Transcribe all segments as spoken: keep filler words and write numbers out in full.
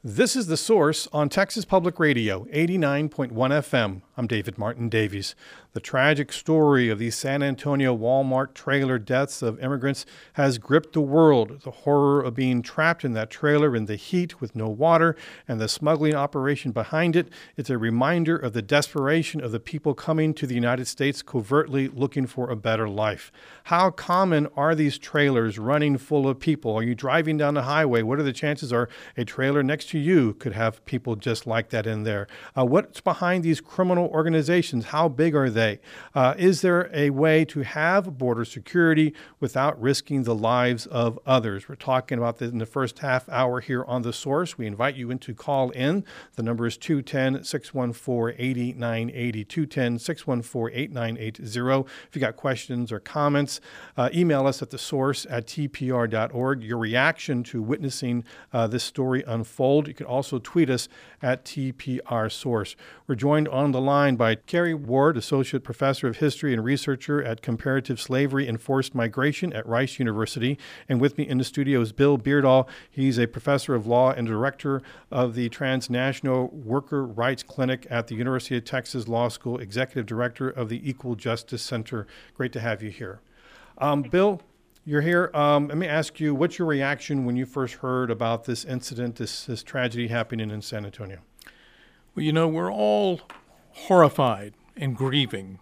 This is The Source on Texas Public Radio, eighty-nine point one F M. I'm David Martin Davies. The tragic story of the San Antonio Walmart trailer deaths of immigrants has gripped the world. The horror of being trapped in that trailer in the heat with no water and the smuggling operation behind it. It's a reminder of the desperation of the people coming to the United States covertly looking for a better life. How common are these trailers running full of people? Are you driving down the highway? What are the chances are a trailer next to you could have people just like that in there? Uh, what's behind these criminal organizations? How big are they? Uh, is there a way to have border security without risking the lives of others? We're talking about this in the first half hour here on The Source. We invite you in to call in. The number is two one zero, six one four, eight nine eight zero, two one zero, six one four, eight nine eight zero. If you got questions or comments, uh, email us at the source at t p r dot org. Your reaction to witnessing uh, this story unfold. You can also tweet us at T P R Source. We're joined on the line by Kerry Ward, Associate Professor of History and Researcher at Comparative Slavery and Forced Migration at Rice University. And with me in the studio is Bill Beardall. He's a professor of law and director of the Transnational Worker Rights Clinic at the University of Texas Law School, executive director of the Equal Justice Center. Great to have you here. Um, Bill, you're here. Um, let me ask you, what's your reaction when you first heard about this incident, this, this tragedy happening in San Antonio? Well, you know, we're all horrified and grieving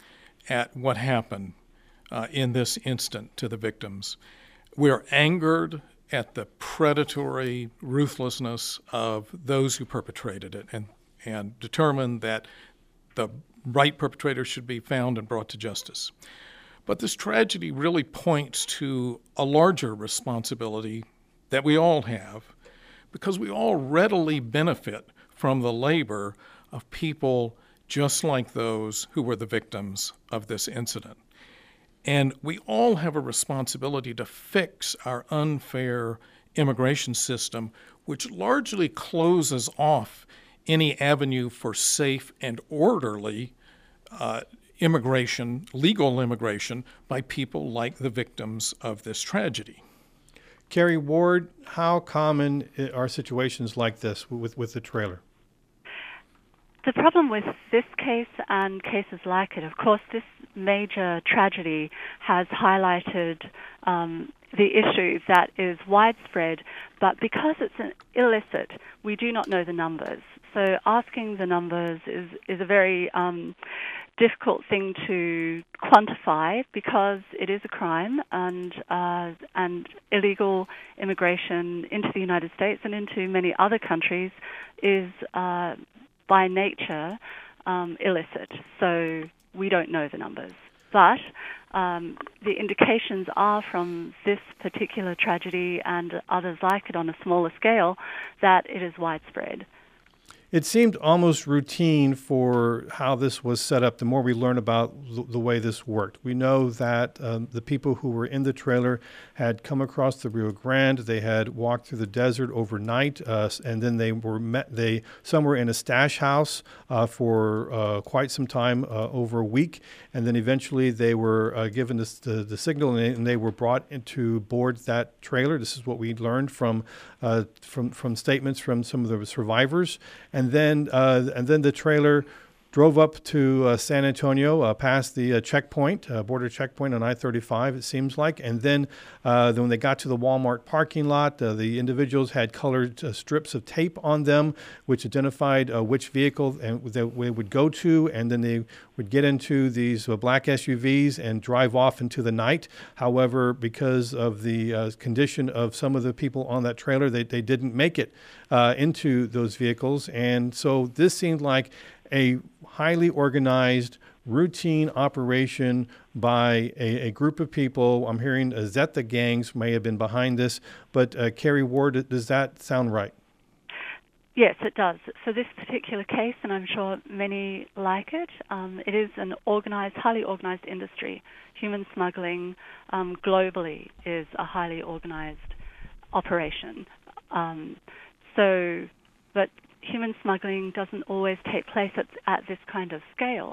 at what happened uh, in this instant to the victims. We're angered at the predatory ruthlessness of those who perpetrated it and, and determined that the right perpetrator should be found and brought to justice. But this tragedy really points to a larger responsibility that we all have, because we all readily benefit from the labor of people just like those who were the victims of this incident. And we all have a responsibility to fix our unfair immigration system, which largely closes off any avenue for safe and orderly uh, immigration, legal immigration, by people like the victims of this tragedy. Kerry Ward, how common are situations like this with, with the trailer? The problem with this case and cases like it, of course, this major tragedy has highlighted um, the issue that is widespread, but because it's an illicit, we do not know the numbers. So asking the numbers is, is a very um, difficult thing to quantify, because it is a crime, and uh, and illegal immigration into the United States and into many other countries is uh, by nature um, illicit. So we don't know the numbers. But um, the indications are from this particular tragedy and others like it on a smaller scale that it is widespread. It seemed almost routine for how this was set up the more we learn about the way this worked. We know that um, the people who were in the trailer had come across the Rio Grande. They had walked through the desert overnight, uh, and then they were met. They some were in a stash house uh, for uh, quite some time, uh, over a week, and then eventually they were uh, given this, the, the signal, and they, and they were brought into board that trailer. This is what we learned from uh, from from statements from some of the survivors. And then, uh, and then the trailer drove up to uh, San Antonio, uh, past the uh, checkpoint, uh, border checkpoint on I thirty-five, it seems like. And then, uh, then when they got to the Walmart parking lot, uh, the individuals had colored uh, strips of tape on them, which identified uh, which vehicle and they would go to. And then they would get into these uh, black S U Vs and drive off into the night. However, because of the uh, condition of some of the people on that trailer, they, they didn't make it uh, into those vehicles. And so this seemed like a highly organized, routine operation by a, a group of people. I'm hearing uh, Zeta gangs may have been behind this, but uh, Kerry Ward, does that sound right? Yes, it does. So this particular case, and I'm sure many like it, um, it is an organized, highly organized industry. Human smuggling um, globally is a highly organized operation. Um, so, but human smuggling doesn't always take place at, at this kind of scale.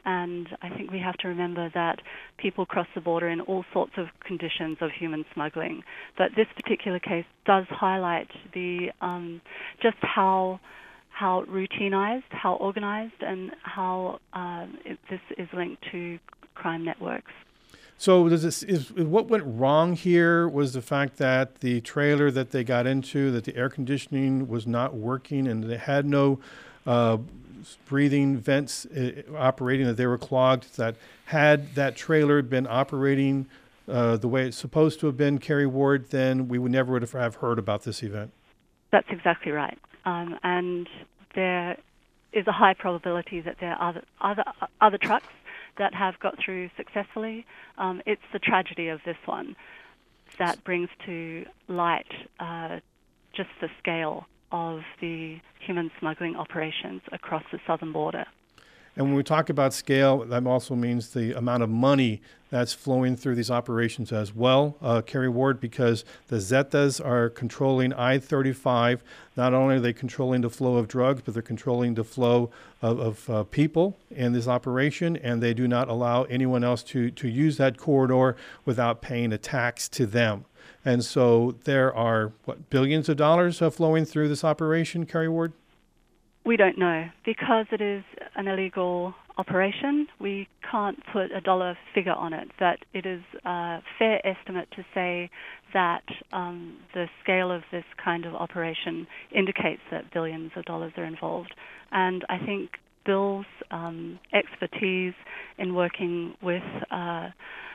and I think we have to remember that people cross the border in all sorts of conditions of human smuggling. But this particular case does highlight the um, just how how routinized, how organized, and how uh, it, this is linked to crime networks. So does this, is, what went wrong here was the fact that the trailer that they got into, that the air conditioning was not working and they had no uh, breathing vents uh, operating, that they were clogged, that had that trailer been operating uh, the way it's supposed to have been, Kerry Ward, then we would never would have heard about this event. That's exactly right. Um, and there is a high probability that there are other, other, other trucks that have got through successfully. Um, it's the tragedy of this one that brings to light uh, just the scale of the human smuggling operations across the southern border. And when we talk about scale, that also means the amount of money that's flowing through these operations as well, uh, Kerry Ward, because the Zetas are controlling I thirty-five. Not only are they controlling the flow of drugs, but they're controlling the flow of, of uh, people in this operation, and they do not allow anyone else to, to use that corridor without paying a tax to them. And so there are, what, billions of dollars uh, flowing through this operation, Kerry Ward? We don't know. Because it is an illegal operation, we can't put a dollar figure on it, but it is a fair estimate to say that um, the scale of this kind of operation indicates that billions of dollars are involved. And I think Bill's um, expertise in working with uh,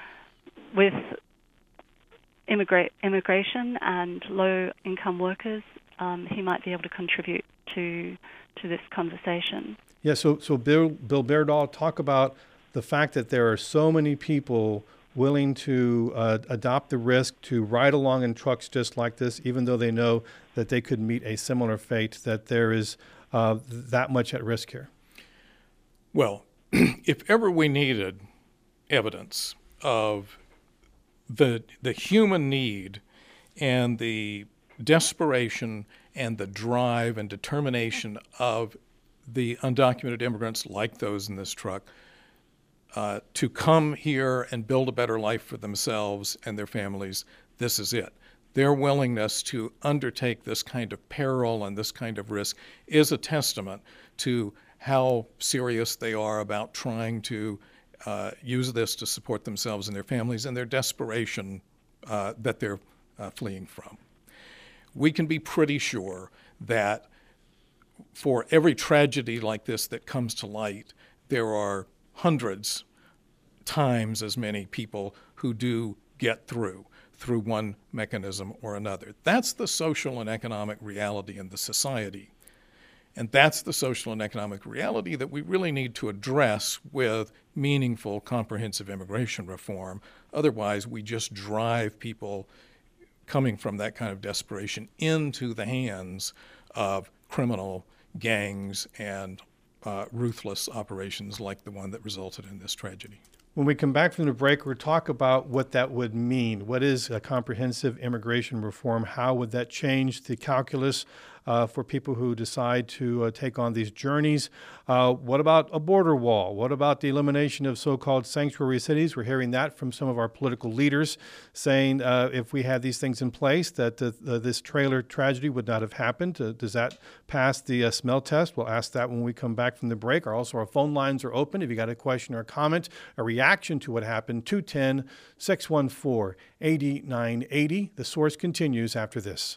with immigra- immigration and low-income workers, um, he might be able to contribute to to this conversation. Yeah, so so Bill, Bill Berdahl, talk about the fact that there are so many people willing to uh, adopt the risk to ride along in trucks just like this, even though they know that they could meet a similar fate, that there is uh, that much at risk here. Well, if ever we needed evidence of the the human need and the desperation and the drive and determination of the undocumented immigrants like those in this truck uh, to come here and build a better life for themselves and their families, this is it. Their willingness to undertake this kind of peril and this kind of risk is a testament to how serious they are about trying to uh, use this to support themselves and their families and their desperation uh, that they're uh, fleeing from. We can be pretty sure that for every tragedy like this that comes to light, there are hundreds times as many people who do get through, through one mechanism or another. That's the social and economic reality in the society. And that's the social and economic reality that we really need to address with meaningful, comprehensive immigration reform. Otherwise, we just drive people coming from that kind of desperation into the hands of criminal gangs and uh, ruthless operations like the one that resulted in this tragedy. When we come back from the break, we'll talk about what that would mean. What is a comprehensive immigration reform? How would that change the calculus uh, for people who decide to uh, take on these journeys? Uh, what about a border wall? What about the elimination of so-called sanctuary cities? We're hearing that from some of our political leaders saying uh, if we had these things in place, that uh, uh, this trailer tragedy would not have happened. Uh, does that pass the uh, smell test? We'll ask that when we come back from the break. Also, our phone lines are open. If you got a question or a comment, a reaction to what happened, two one zero, six one four, eight nine eight zero. The Source continues after this.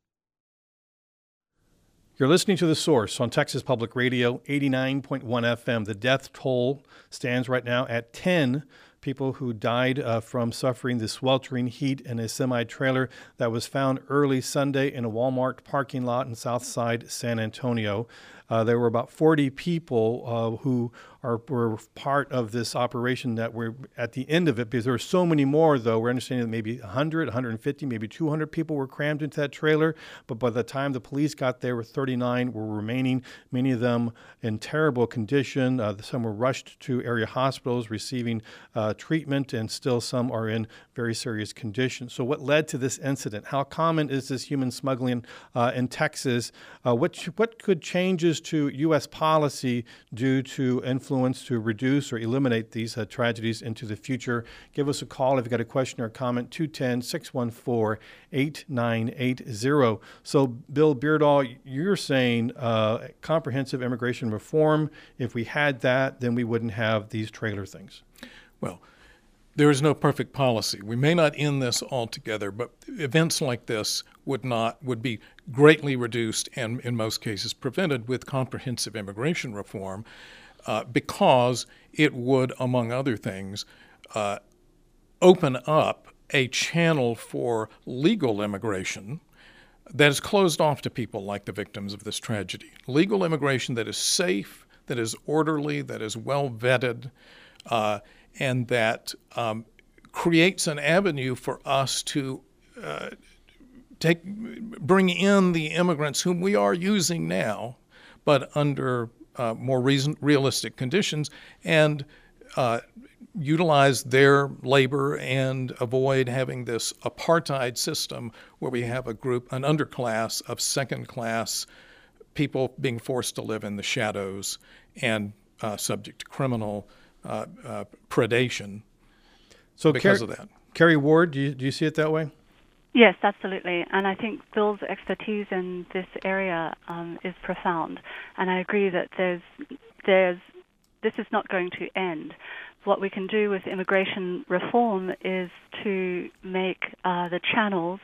You're listening to The Source on Texas Public Radio, eighty-nine point one F M. The death toll stands right now at ten people who died uh, from suffering the sweltering heat in a semi-trailer that was found early Sunday in a Walmart parking lot in Southside San Antonio. Uh, there were about forty people uh, who are were part of this operation that were at the end of it, because there were so many more, though. We're understanding that maybe one hundred, one hundred fifty, maybe two hundred people were crammed into that trailer. But by the time the police got there, thirty-nine were remaining, many of them in terrible condition. Uh, some were rushed to area hospitals receiving uh, treatment, and still some are in very serious condition. So what led to this incident? How common is this human smuggling uh, in Texas? Uh, what, what could changes to U S policy do to influence to reduce or eliminate these uh, tragedies into the future? Give us a call if you've got a question or comment, two one zero, six one four, eight nine eight zero. So, Bill Beardall, you're saying uh, comprehensive immigration reform. If we had that, then we wouldn't have these trailer things. Well, there is no perfect policy. We may not end this altogether, but events like this would not would be greatly reduced and, in most cases, prevented with comprehensive immigration reform, uh, because it would, among other things, uh, open up a channel for legal immigration that is closed off to people like the victims of this tragedy. Legal immigration that is safe, that is orderly, that is well vetted, uh, and that um, creates an avenue for us to uh, take, bring in the immigrants whom we are using now, but under uh, more reason, realistic conditions, and uh, utilize their labor and avoid having this apartheid system where we have a group, an underclass of second-class people being forced to live in the shadows and uh, subject to criminal uh, uh, predation so because Car- of that. Carrie Ward, do you, do you see it that way? Yes, absolutely. And I think Bill's expertise in this area um, is profound. And I agree that there's, there's, this is not going to end. What we can do with immigration reform is to make uh, the channels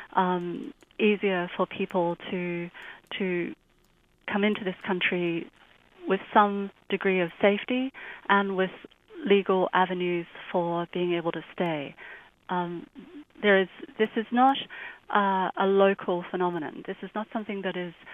um, easier for people to to come into this country with some degree of safety and with legal avenues for being able to stay. Um, there is this is not uh, a local phenomenon. This is not something that is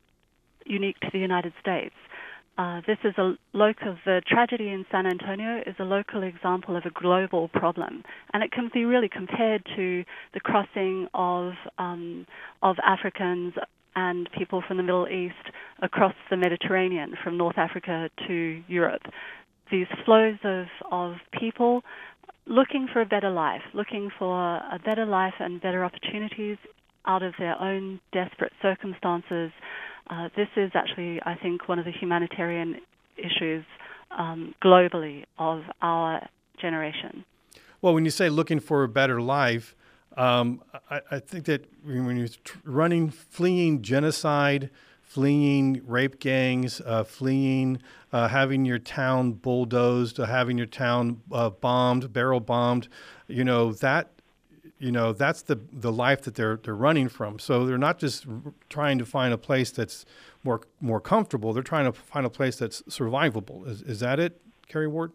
unique to the United States. Uh, this is a local, the tragedy in San Antonio is a local example of a global problem, and it can be really compared to the crossing of um, of Africans and people from the Middle East across the Mediterranean from North Africa to Europe. These flows of, of people looking for a better life, looking for a better life and better opportunities out of their own desperate circumstances. Uh, this is actually, I think, one of the humanitarian issues um, globally of our generation. Well, when you say looking for a better life, um, I, I think that when you're running, fleeing genocide, fleeing rape gangs, uh, fleeing, uh, having your town bulldozed, uh, having your town uh, bombed, barrel bombed, you know, that You know, that's the the life that they're they're running from. So they're not just trying to find a place that's more more comfortable. They're trying to find a place that's survivable. Is is that it, Carrie Ward?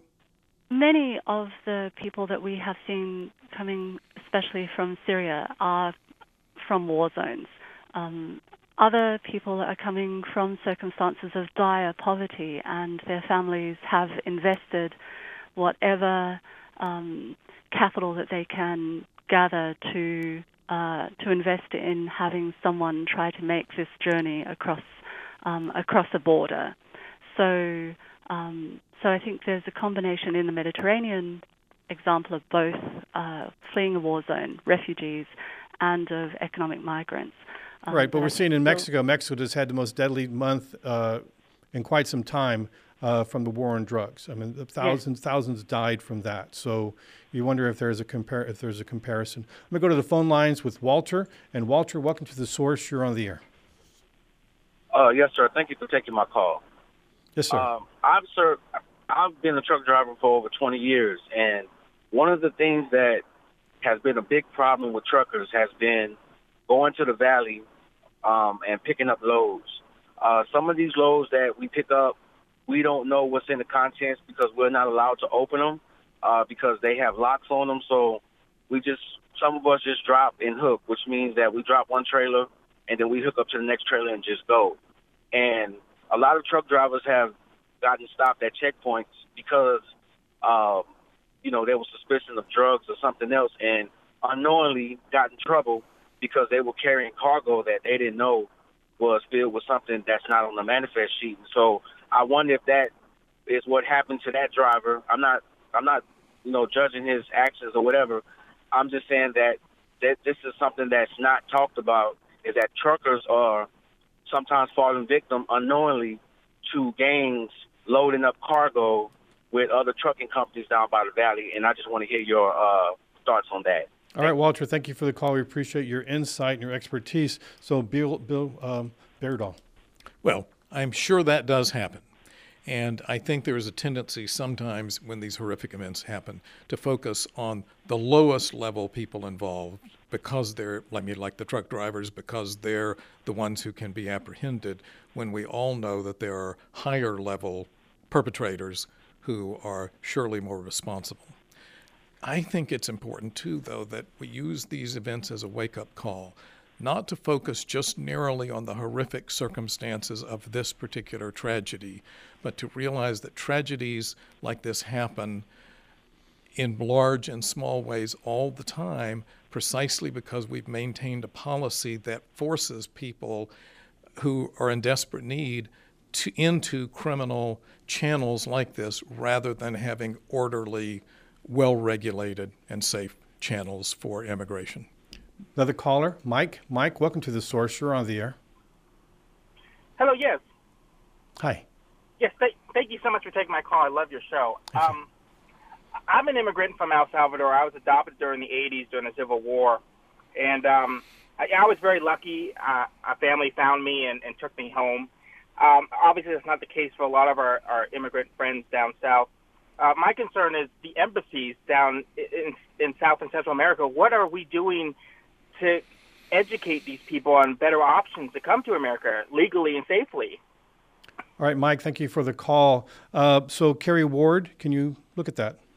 Many of the people that we have seen coming, especially from Syria, are from war zones. Um, other people are coming from circumstances of dire poverty, and their families have invested whatever um, capital that they can gather to uh, to invest in having someone try to make this journey across um, across a border. So um, so I think there's a combination in the Mediterranean example of both uh, fleeing a war zone, refugees, and of economic migrants. Um, right, but we're seeing in so, Mexico, Mexico just had the most deadly month uh, in quite some time uh, from the war on drugs. I mean, thousands, yes. thousands died from that. So you wonder if there's a compar- if there's a comparison. I'm going to go to the phone lines with Walter. And Walter, welcome to The Source. You're on the air. Uh, yes, sir. Thank you for taking my call. Yes, sir. Um, I've served, I've been a truck driver for over twenty years, and one of the things that has been a big problem with truckers has been going to the valley um, and picking up loads. Uh, some of these loads that we pick up, we don't know what's in the contents because we're not allowed to open them uh, because they have locks on them. So we just, some of us just drop and hook, which means that we drop one trailer and then we hook up to the next trailer and just go. And a lot of truck drivers have gotten stopped at checkpoints because, uh, you know, there was suspicion of drugs or something else, and unknowingly got in trouble because they were carrying cargo that they didn't know was filled with something that's not on the manifest sheet. And so I wonder if that is what happened to that driver. I'm not, I'm not you know, judging his actions or whatever. I'm just saying that, that this is something that's not talked about, is that truckers are sometimes falling victim unknowingly to gangs loading up cargo with other trucking companies down by the valley. And I just want to hear your uh, thoughts on that. All right, Walter, thank you for the call. We appreciate your insight and your expertise. So, Bill, Bill um, Berdahl. Well, I'm sure that does happen. And I think there is a tendency sometimes when these horrific events happen to focus on the lowest level people involved because they're, I mean, like the truck drivers, because they're the ones who can be apprehended, when we all know that there are higher level perpetrators who are surely more responsible. I think it's important, too, though, that we use these events as a wake-up call, not to focus just narrowly on the horrific circumstances of this particular tragedy, but to realize that tragedies like this happen in large and small ways all the time, precisely because we've maintained a policy that forces people who are in desperate need to, into criminal channels like this, rather than having orderly, well-regulated and safe channels for immigration. Another caller, Mike. Mike, welcome to The Source. You're on the air. Hello, yes. Hi. Yes, th- thank you so much for taking my call. I love your show. Um, I'm an immigrant from El Salvador. I was adopted during the eighties during the Civil War. And um, I, I was very lucky. Uh, a family found me and, and took me home. Um, obviously, that's not the case for a lot of our, our immigrant friends down south. Uh, my concern is the embassies down in, in South and Central America. What are we doing to educate these people on better options to come to America legally and safely? All right, Mike, thank you for the call. Uh, so, Kerry Ward, can you look at that?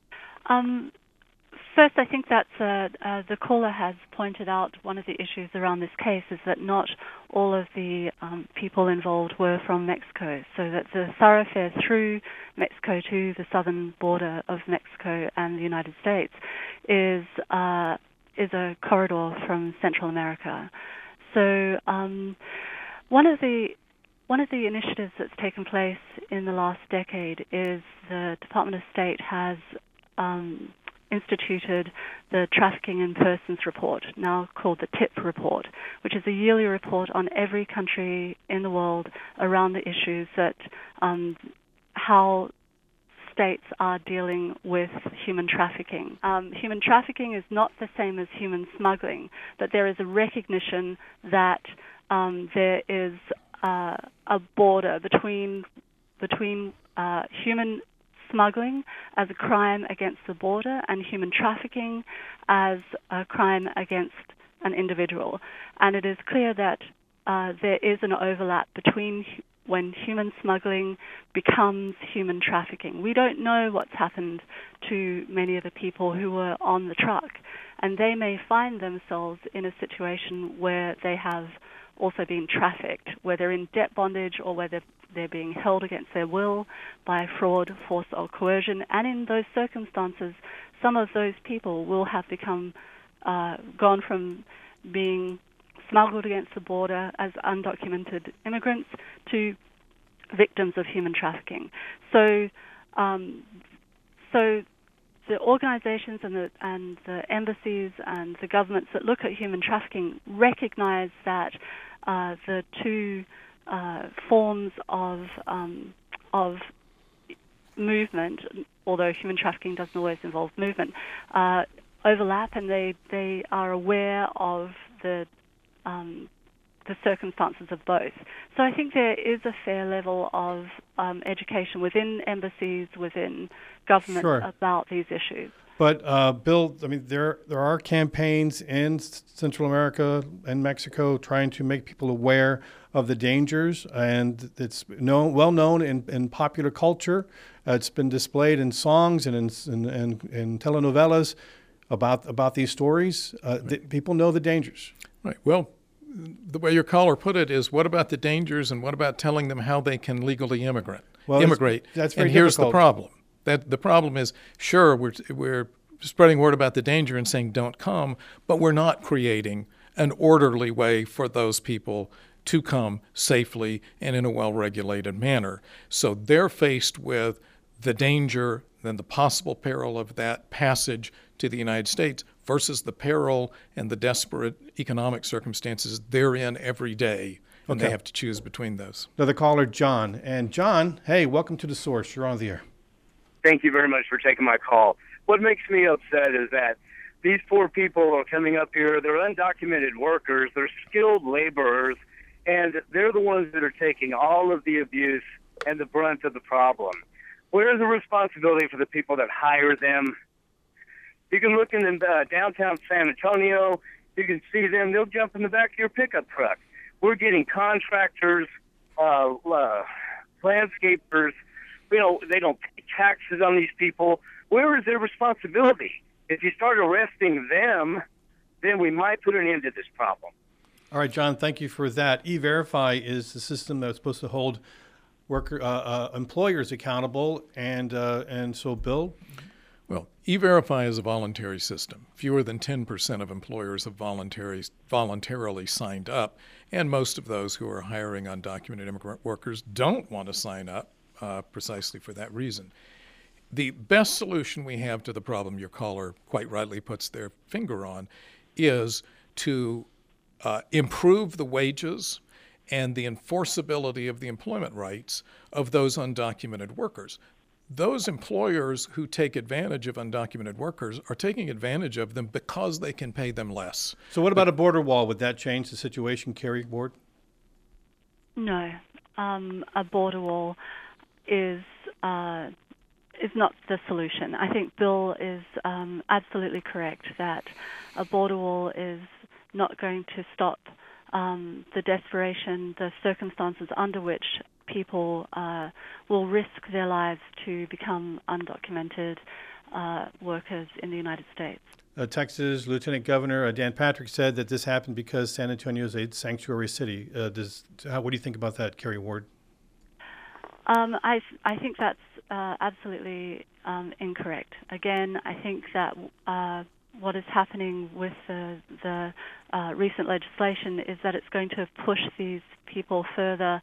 Um, first, I think that uh, uh, the caller has pointed out one of the issues around this case is that not all of the um, people involved were from Mexico, so that the thoroughfare through Mexico to the southern border of Mexico and the United States is uh, is a corridor from Central America. So um, one of the One of the initiatives that's taken place in the last decade is the Department of State has um, instituted the Trafficking in Persons Report, now called the T I P Report, which is a yearly report on every country in the world around the issues that um, how states are dealing with human trafficking. Um, human trafficking is not the same as human smuggling, but there is a recognition that um, there is Uh, a border between between uh, human smuggling as a crime against the border and human trafficking as a crime against an individual. And it is clear that uh, there is an overlap between hu- when human smuggling becomes human trafficking. We don't know what's happened to many of the people who were on the truck, and they may find themselves in a situation where they have also being trafficked, where they're in debt bondage or whether they're being held against their will by fraud, force, or coercion. And in those circumstances, some of those people will have become uh, gone from being smuggled against the border as undocumented immigrants to victims of human trafficking. So, um, so the organizations and the, and the embassies and the governments that look at human trafficking recognize that uh, the two uh, forms of um, of movement, although human trafficking doesn't always involve movement, uh, overlap, and they, they are aware of the um, the circumstances of both. So I think there is a fair level of um, education within embassies, within government Sure. about these issues. But uh, Bill, I mean, there there are campaigns in Central America and Mexico trying to make people aware of the dangers, and it's known, well known in, in popular culture. Uh, it's been displayed in songs and in in, in, in telenovelas about about these stories. Uh, Right. the, people know the dangers. Right. Well, the way your caller put it is, what about the dangers, and what about telling them how they can legally immigrant, Well, that's- immigrate? that's very and here's difficult. the problem. That the problem is, sure, we're we're spreading word about the danger and saying don't come, but we're not creating an orderly way for those people to come safely and in a well-regulated manner. So they're faced with the danger then the possible peril of that passage to the United States versus the peril and the desperate economic circumstances they're in every day, and Okay. they have to choose between those. Another caller, John. And John, hey, welcome to The Source. You're on the air. Thank you very much for taking my call. What makes me upset is that these poor people are coming up here. They're undocumented workers. They're skilled laborers, and they're the ones that are taking all of the abuse and the brunt of the problem. Where is the responsibility for the people that hire them? You can look in uh, downtown San Antonio. You can see them. They'll jump in the back of your pickup truck. We're getting contractors, uh, uh, landscapers. You know, they don't pay taxes on these people. Where is their responsibility? If you start arresting them, then we might put an end to this problem. All right, John, thank you for that. E-Verify is the system that's supposed to hold worker uh, uh, employers accountable. And, uh, and so, Bill? Well, E-Verify is a voluntary system. Fewer than ten percent of employers have voluntary, voluntarily signed up, and most of those who are hiring undocumented immigrant workers don't want to sign up uh, precisely for that reason. The best solution we have to the problem your caller quite rightly puts their finger on is to uh, improve the wages and the enforceability of the employment rights of those undocumented workers. Those employers who take advantage of undocumented workers are taking advantage of them because they can pay them less. So what about a border wall? Would that change the situation, Kerry Ward? No. Um, a border wall is uh, is not the solution. I think Bill is um, absolutely correct that a border wall is not going to stop um, the desperation, the circumstances under which people uh, will risk their lives to become undocumented uh, workers in the United States. Uh, Texas Lieutenant Governor uh, Dan Patrick said that this happened because San Antonio is a sanctuary city. Uh, does, how, what do you think about that, Kerry Ward? Um, I, I think that's uh, absolutely um, incorrect. Again, I think that uh, what is happening with the, the uh, recent legislation is that it's going to push these people further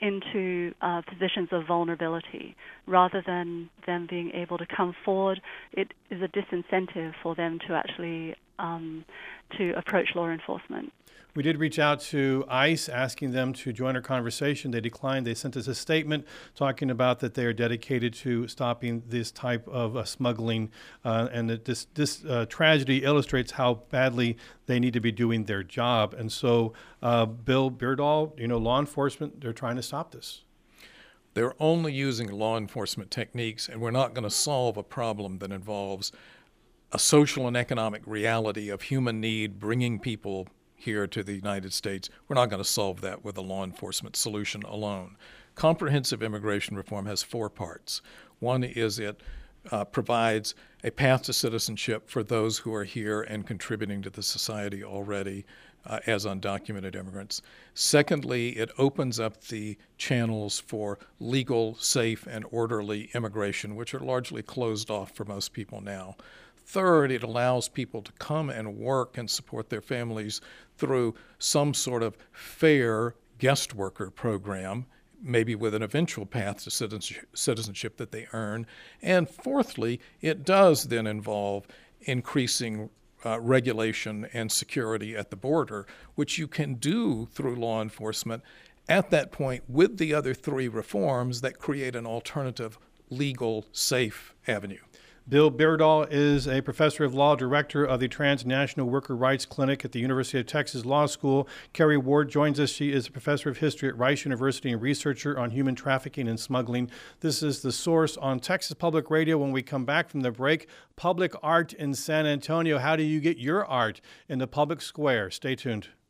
into uh, positions of vulnerability rather than them being able to come forward. It is a disincentive for them to actually um, to approach law enforcement. We did reach out to ICE asking them to join our conversation. They declined. They sent us a statement talking about that they are dedicated to stopping this type of uh, smuggling, uh, and that this, this uh, tragedy illustrates how badly they need to be doing their job. And so, uh, Bill Beardall, you know, law enforcement, they're trying to stop this. They're only using law enforcement techniques, and we're not going to solve a problem that involves a social and economic reality of human need bringing people here to the United States. We're not going to solve that with a law enforcement solution alone. Comprehensive immigration reform has four parts. One is it uh, provides a path to citizenship for those who are here and contributing to the society already uh, as undocumented immigrants. Secondly, it opens up the channels for legal, safe, and orderly immigration, which are largely closed off for most people now. Third, it allows people to come and work and support their families through some sort of fair guest worker program, maybe with an eventual path to citizenship that they earn. And fourthly, it does then involve increasing uh, regulation and security at the border, which you can do through law enforcement at that point with the other three reforms that create an alternative, legal, safe avenue. Bill Beardall is a professor of law, director of the Transnational Worker Rights Clinic at the University of Texas Law School. Kerry Ward joins us. She is a professor of history at Rice University and researcher on human trafficking and smuggling. This is The Source on Texas Public Radio. When we come back from the break, public art in San Antonio. How do you get your art in the public square? Stay tuned.